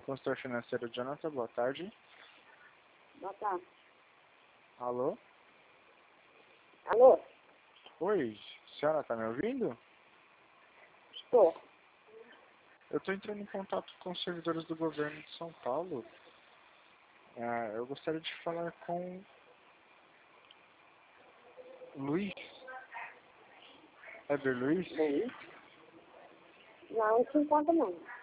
Consultor financeiro Jonathan, boa tarde. Boa tarde. Alô? Alô? Oi, senhora tá me ouvindo? Estou. Eu estou entrando em contato com os servidores do governo de São Paulo. Eu gostaria de falar com Luiz. Heber Luiz? Luiz? Não se encontra não.